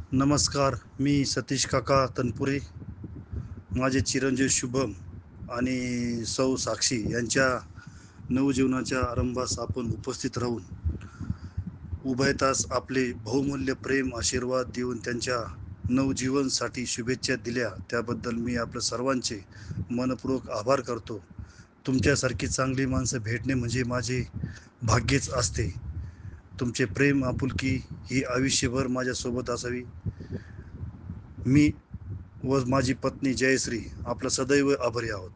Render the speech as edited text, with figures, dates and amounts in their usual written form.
नमस्कार. मी सतीश काका तनपुरे. माझे चिरंजीव शुभम आणि सौ साक्षी यांच्या नवजीवनाच्या आरंभास आपण उपस्थित राहून उभय तास आपले बहुमूल्य प्रेम आशीर्वाद देऊन त्यांच्या नवजीवनसाठी शुभेच्छा दिल्या, त्याबद्दल मी आपल्या सर्वांचे मनपूर्वक आभार करतो. तुमच्यासारखी चांगली माणसं भेटणे म्हणजे माझे भाग्यच असते. तुमचे प्रेम आपुलकी ही आयुष्यभर माझ्यासोबत असावी. मी व माझी पत्नी जयश्री आपलं सदैव आभारी आहोत.